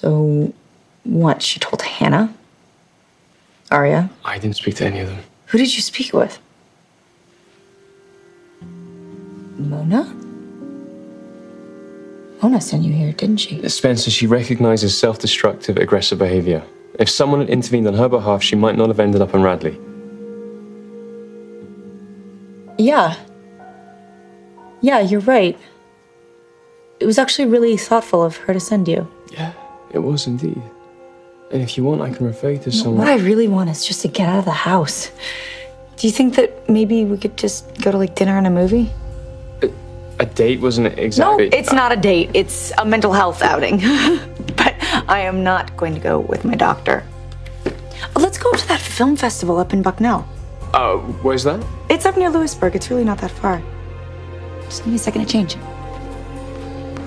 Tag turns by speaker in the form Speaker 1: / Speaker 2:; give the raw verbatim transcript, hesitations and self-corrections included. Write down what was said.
Speaker 1: So, what, she told Hannah? Arya?
Speaker 2: I didn't speak to any of them.
Speaker 1: Who did you speak with? Mona? Mona sent you here, didn't she?
Speaker 2: Spencer, she recognizes self-destructive, aggressive behavior. If someone had intervened on her behalf, she might not have ended up in Radley.
Speaker 1: Yeah. Yeah, you're right. It was actually really thoughtful of her to send you.
Speaker 2: Yeah, it was indeed. And if you want, I can refer you to someone.
Speaker 1: What I really want is just to get out of the house. Do you think that maybe we could just go to, like, dinner and a movie?
Speaker 2: A, a date wasn't exactly...
Speaker 1: No, it's not a date. It's a mental health outing. But I am not going to go with my doctor. Let's go to that film festival up in Bucknell.
Speaker 2: Oh, uh, where's that?
Speaker 1: It's up near Lewisburg. It's really not that far. Just give me a second to change.